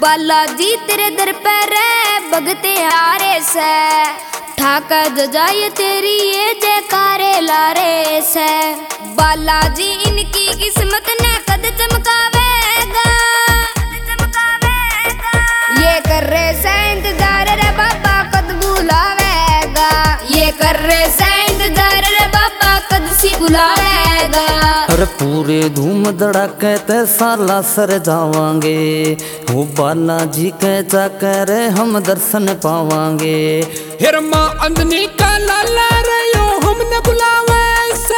बालाजी तेरे दर पे रे भगते आरे से ठाका जजाए तेरी ये जयकारे लारे से। बालाजी इनकी किस्मत ने कद चमकावेगा, ये कर रहे से इंतजार रे बाबा कद बुलावेगा, ये कर रहे से इंतजार रे बाबा कद सी बुलावेगा। अरे पूरे धूम धड़ाके ते साला सर जावांगे, वो बालाजी के जाकर हम दर्शन पावांगे। हिर माँ अंजनी का लाला रयो हमने बुलावे से,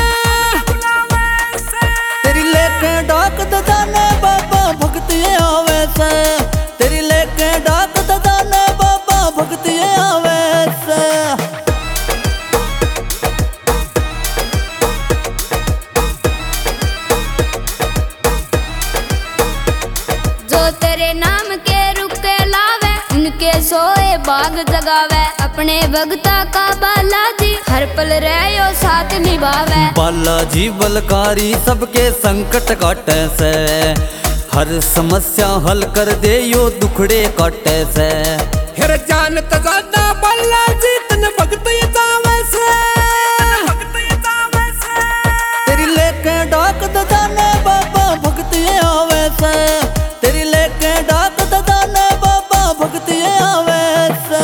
तेरी लेके डाक ददाने बाबा भक्ति आवे से, तेरी लेके डाक ददाने बाबा भक्ति आवे से। जो तेरे नाम के रुके लावे उनके सोए बाग जगावे, अपने भगता का बालाजी हर पल रहो साथ निभावे। बालाजी बलकारी सबके संकट काटे से, हर समस्या हल कर दे यो दुखड़े काटे से। हिर जानत ज्यादा बालाजी तन भगत ये जावे से, तेरी लेके डाक ददाने बाबा भक्ति आवे से, तेरी लेके डाक ददाने बाबा भक्ति आवे से।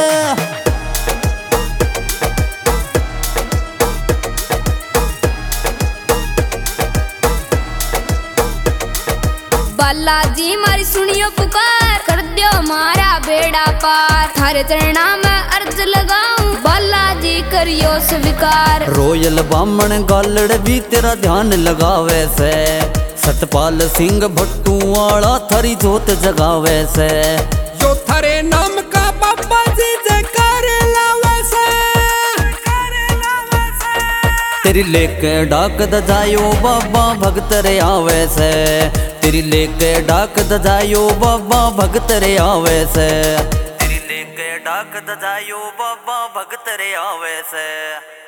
बालाजी मारी सुनियो पुकार कर दियो मारा बेड़ा पार, थारे चरणा में अर्ज लगाऊं बालाजी करियो स्वीकार। रोयल बामण गालड़ भी तेरा ध्यान लगावे से, सतपाल सिंह भट्टू वाला थारी जोत जगावे से। यो थारे नाम का बाबा जी जयकार लावे से, तेरी लेके डाक दजायो बाबा भगत रे आवे से, तेरी लेके डाक दजायो बाबा भगत रे आवे से, तेरी लेके डाक दजायो बाबा भगत रे आवे से।